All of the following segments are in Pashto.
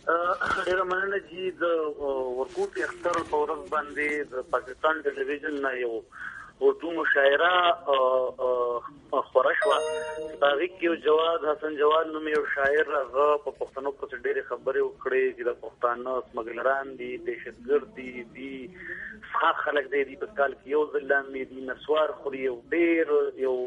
ډیره مننه چې د ورکوټ اختر په ورځ باندې د پاکستان ټلویزیون نه یو اردو مشاعره خپره شوه. هغې کې یو جواد حسن جواد نوم یو شاعر هغه په پښتنو پسې ډېرې خبرې وکړې چې د پښتانه سمګلران دي، دهشتګرد دي، څښاک خلک دی په کال کې یو ځل لاندې دي، نسوار خوري، یو ډېر یو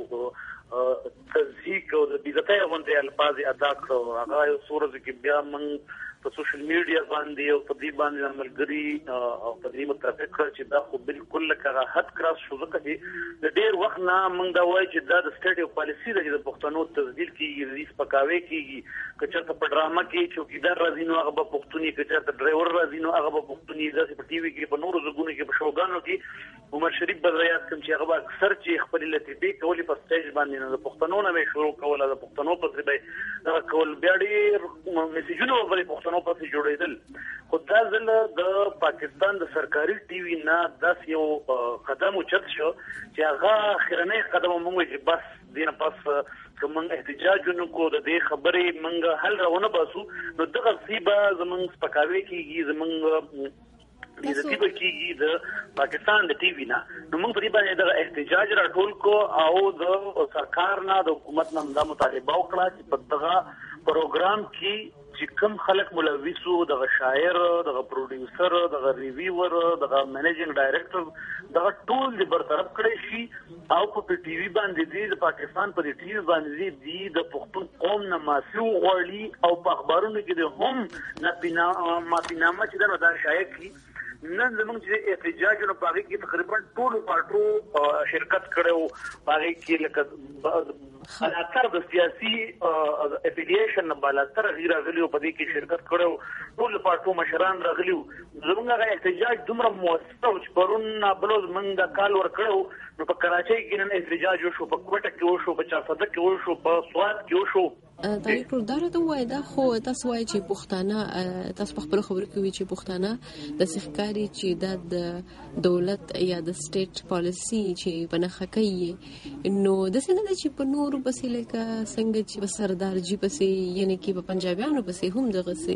تزهیق او د بېعزتۍ غوندې الفاظ یې ادا کړو. هغه یو څو ورځو کې بیا موږ په سوشل میډیا باندې او په دې باندې ملګري او په دې متفق کړ چې دا خو بالکل لکه حد کراس شو. ځکه چې د ډېر وخت نه موږ دا وایو چې دا د سټیټ یو پالیسي ده چې د پښتنو تبدیل کېږي، د سپکاوی کېږي. که چېرته په ډرامه کې چوکیدار راځي نو هغه به پښتون وي، که چېرته ډرایور راځي نو هغه به پښتون وي. داسې په ټي وي کې په نورو ځایونو کې په شوګانو کې عمر شریف به زه یاد کړم چې هغه به اکثر چې خپلې لطیفې کولې په سټیج باندې نو د پښتنو نه به یې شروع کوله، د پښتنو پسې به یې دغه کول. بیا ډېر میسیجونه به د پښتنو پسې جوړېدل. خو دا ځل د پاکستان د سرکاري ټي وي نه داسې یو قدم اوچت شو چې هغه اخرنی قدم موږ چې بس دې نه پس که موږ احتجاج ونکړو، د دې خبرې موږ حل راونه باسو، نو دغه څه به زموږ سپکاوی کېږي، زموږ بېعزتي به کېږي د پاکستان د ټي وي نه. نو موږ په دې باندې دغه احتجاج راټول کړو او د سرکار نه د حکومت نه دا مطالبه وکړه چې په دغه پروګرام کې چې کوم خلک ملوث وو، دغه شاعر، دغه پروډیوسر، دغه ریویور، دغه منیجنګ ډایرکټر، دغه ټول دې برطرف کړی شي او په ټي وي باندې دې د پاکستان په ټي وي باندې دې د پښتون قوم نه معافي وغواړي او په اخبارونو کې دې هم معافینامه چې دا شایع کړي. نن زموږ چې احتجاجونه په هغې کې تقریبا ټولو پارټو شرکت کړی و. په هغې کې لکه بالاتر د سیاسي افیلیشن نه بالاتر هغوی راغلي و، په دې کې شرکت کړی و، ټولو پارټو مشران راغلي وو. زموږ هغه احتجاج دومره مؤثره و چې پرون نابلوز موږ دا کال ورکړی و. نو په کراچۍ کې نن احتجاج وشو، په کوټه کې وشو، په چارسده کې وشو، په سوات کې وشو. طارق ټول دا راته ووایه، دا خو تاسو وایي چې پښتانه، تاسو په خپلو خبرو کې وایي چې پښتانه داسې ښکاري چې دا د دولت یا د سټیټ پالیسي چې په نښه کوي. نو داسې نه ده چې په نورو پسې لکه څنګه چې په سردارجي پسې، یعنې کې په پنجابیانو پسې هم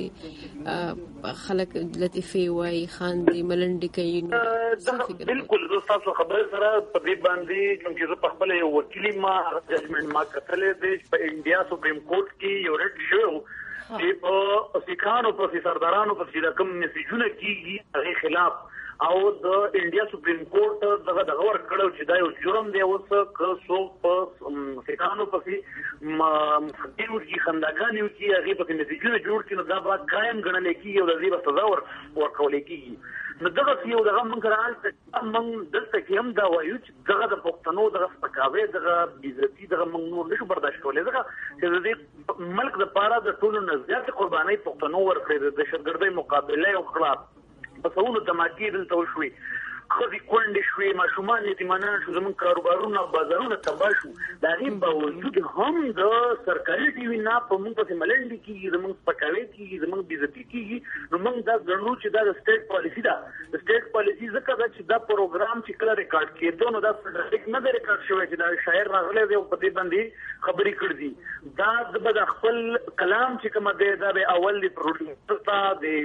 دغسې خلک لطیفې وایي، خاندي، ملنډې کوي. بالکل زه ستاسو خبرې سره په دې باندې، چونکې زه په خپله یو وکیل ما ججمنټ ما کتلی دی چې په انډیا سپریم کورټ کې یو ریټ شوی و چې په سیکهانو پسې، سردارانو پسې د کوم میسیجونه کېږي هغې خلاف، او د انډیا سپریم کورټ دغه ورکړی چې دا یو جرم دی. اوس که څوک په سیکهانو پسې مسخرې وکړي، خنداګانې وکړي، هغې پسې میسیجونه جوړ کړي، نو دا به کرایم ګڼلی کېږي او د دې به سزا ورکولی کېږي. نو دغسې یو دغه موږ سره موږ دلته کې هم دا وایو چې دغه د پښتنو دغه سپکاوی، دغه بېعزتي، دغه موږ نور نشو برداشت کولی، ځکه چې د دې ملک دپاره د ټولو نه زیاتې قربانۍ پښتنو ورکړې، د دهشتګردۍ مقابله یې وکړه، په سلونو دماکې دلته وشوې، ښځې کونډې شوې، ماشومان یتیمانان شو، زموږ کاروبارونه بازارونه تباه شو. د هغې باوجود هم د سرکاري ټي وي نه په موږ پسې ملنډې کېږي، زموږ سپکاوی کېږي، زموږ بېعزتي کېږي. نو موږ دا ګڼو چې دا د سټیټ پالیسي ده. د سټیټ پالیسي ځکه ده چې دا پروګرام چې کله ریکارډ کېدو نو دا ډایرکټ نه دی ریکارډ شوی چې دا شاعر راغلی دی او په دې باندې خبرې کړي دي. دا به د خپل کلام چې کومه دی دا به اول د پروډیوسر ته، د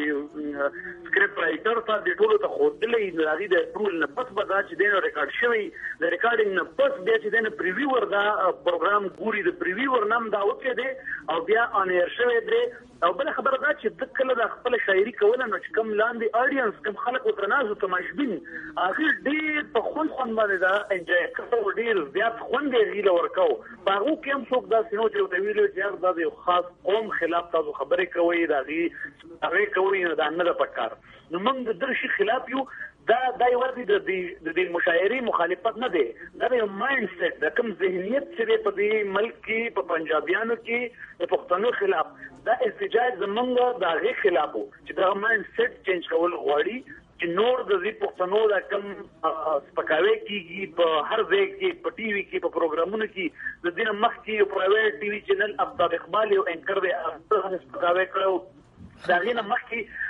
سکرپټ رایټر ته، د ټولو ته ښودلی، د هغې د اپروول نه پس به دا چې دی نو ریکارډ شوی، د ریکارډینګ نه پس بیا چې دی نو پریویور دا پروګرام ګوري، د پریویور نام دا وکړی دی او بیا آن ایر شوی دی. او بله خبره دا چې د کله د خپله شاعري کوله نو چې کوم لاندې اډینس، کوم خلک ورته ناست وو، تماشبین، هغې ډېر په خوند باندې دا انجوی کوو، ډېر زیات خوند یې هغې له ورکوو. په هغو کې هم څوک داسې نه و چې ورته ویلي وو چې یار دا د یو خاص قوم خلاف تاسو خبرې کوئ، د هغې کوئ، نو دا نه ده په کار. نو موږ د دغه شي خلاف یو. دا یوازې د دې مشاعرې مخالفت نه دی، دا د یو مایند سیټ، د کوم ذهنیت چې دی په دې ملک کې، په پنجابیانو کې د پښتنو خلاف دا احتجاج زموږ د هغې خلاف و چې دغه مایند سیټ چینج کول غواړي چې نور د دې پښتنو دا کوم سپکاوی کېږي په هر ځای کې، په ټي وي کې، په پروګرامونو کې. د دې نه مخکې یو پرایویټ ټي وي چینل افطاب اقبال یو اینکر دی، هغه سپکاوی کړی و. د هغې نه مخکې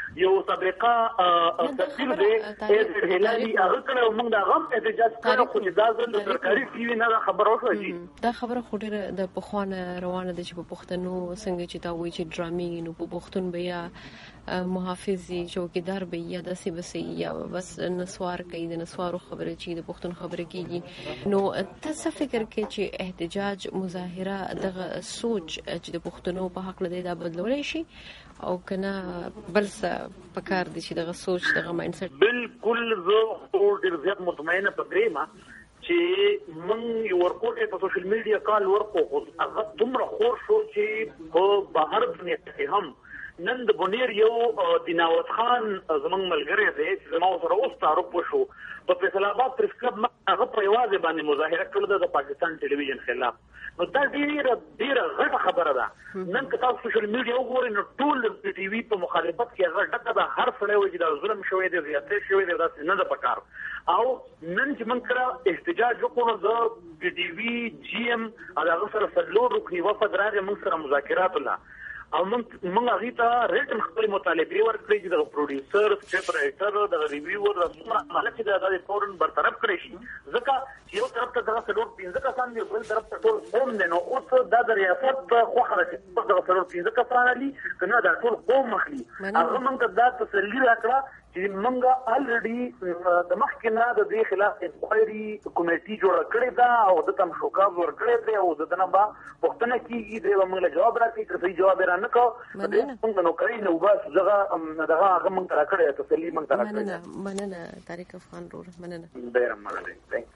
یو سابقه تفصیل دی هلالي هغه کله موږ دا غم احتجاج کړو خو دا ځل د سرکاري ټي وي نه خبره وشوه. دا خبره خو ډېره د پخوانه روانه ده چې په پښتنو څنګه چې تا وایي چې ډرامې نو په پښتون به یا محافظي چوکیدار به یا داسې بسې یا بس نسوار کوي د نسوارو خبره چې د پښتون خبره کیږي. نو ته څه فکر کې چې احتجاج مظاهره دغه سوچ چې د پښتنو په حق لدی دا بدلولی شي او کنه بل څه پکار دي چې دغه سوچ دغه مایند سیټ؟ بالکل زه ډېر زیات مطمئنه پدریمه چې موږ یو ورکوټه په سوشل میډیا کال ورکو خو هغه دومره خور شو چې په بهر دنیا کې هم نن د بونیر یو دیناوت خان زمنګ ملګری دی چې زما سره اوس تعارف وشو په فیصل آباد پریس کلب هغه په یوازې باندې مظاهره کړې د پاکستان ټلویزیون خلاف. نو دا ډیره غټه خبره ده. نن که تاسو سوشل میډیا وګورئ نو ټول د ټي وي په مخالفت کې هغه ډکه ده، هر سړی وایي دا ظلم شوی دی، زیاتې شوی دی، داسې نه ده پکار. او نن چې موږ کړه احتجاج وکړو د ټي وي جی ام هغه سره څلور رکني وفد راغی موږ سره مذاکرات ولا او موږ هغه ته ریټن خپل مطالبه ورکړي چې د پروډوسر، سکرپټ رائټر، د ریویور رسمه مالک چې د فورن برطرف کړي شي. ځکه یو طرف ته دغه څلور 15 کسان دي، بل طرف ته ټول قوم دي. نو اوس د ریاست خوخه ده چې دغه څلور 15 کسان دي کنه دا ټول قوم مخلي. هغه موږ دا تسلی راکړه چې موږ الریډي د مخکنه د دې خلاف انکوایري کمیټي جوړ کړې ده او د تم شوکاز ور کړې ده او د دنه با پښتنه کیږي د موږ له جواب راکړي چې صحیح جواب را نه کو موږ نو کوي نو بس دغه هغه موږ را کړې تسلی موږ را کړې. مننه طارق افغان رور، مننه ډیر مننه.